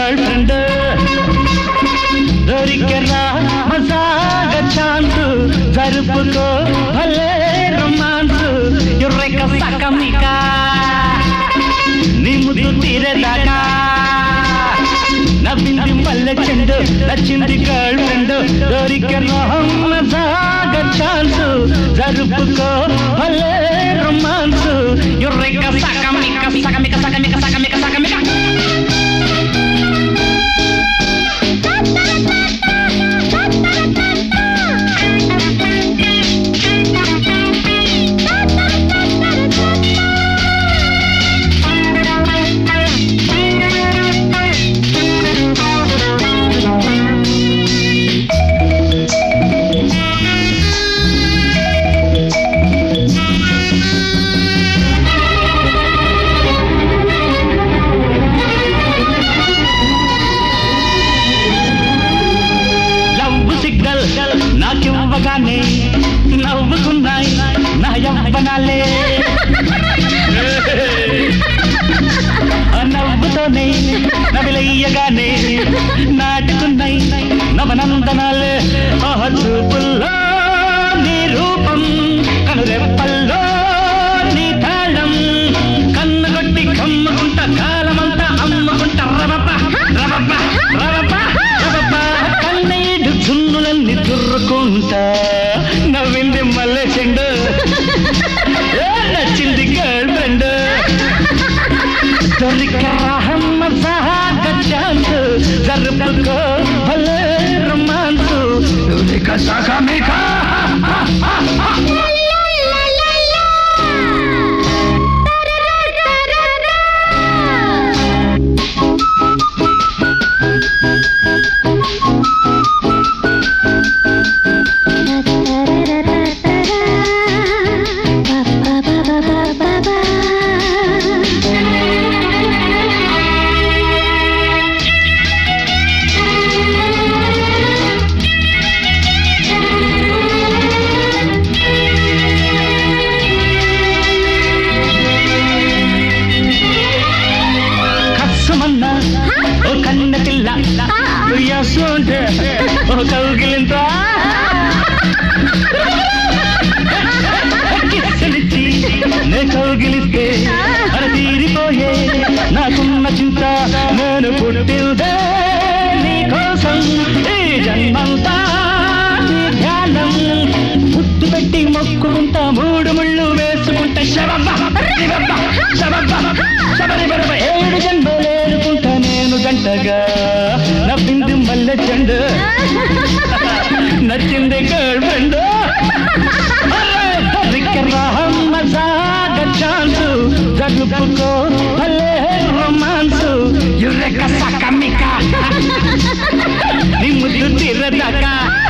girl friend దొరికెరా మజాగా chance జరుపుకో భలే రొమాన్స్ యుర్రెక సకమిక నీ ముద్దు తీరేదాకా నవ్వింది మల్లె చెండు నచ్చింది గర్ల్ ఫ్రెండ్ దొరికెరా మజాగా ఛాన్స్ జరుపుకో భలే రొమాన్స్ యుర్రెక సకమిక సకమిక సకమిక సకమిక సకమిక నాకివ్వగానే నవ్వుకున్నాయి నా యవ్వనాలే నవ్వుతోనే నవిలయ్యగానే నాటుకున్నాయి నవనందనాలే చూపుల్లో నీ రూపం కనురెప్పల్లో నీ తాళం కన్నుగొట్టి కమ్ముకుంటా కాలమంతా అమ్ముకుంటా రవప రవప రవప రవప కన్నీడు జున్నులన్నీ తుర్రుకుంటా నవ్వింది మల్లె చెండు నచ్చింది గర్ల్ ఫ్రెండ్ దొరికరాహమ్మ సహాగా ఛాన్స్ జరుపుకో భలే రొమాన్స్ సకమిక ఓ కన్న పిల్ల ఉయ్యాసోంటే ఓ కౌగిలింత కిస్సలిచ్చి నే కౌగిలిస్తే అది తీరిపోయే నాకున్న చింత నేను పుట్టిందే నీ కోసం ఈ జన్మంతా నీ ధ్యానం ముద్దు పెట్టి మొక్కుకుంటా మూడు ముళ్ళు వేసుకుంటా శబబ్బ శబబ్బ శబబ్బ శబరిబరబ 7 జన్మలేరుకుంటా నేను గంటగా నవ్వింది మల్లె చెండు నచ్చింది గర్ల్ ఫ్రెండ్ మజాగా ఛాన్స్ జరుపుకో భలే రొమాన్స్ యుర్రెక సకమిక నీ ముద్దు తీరదాకా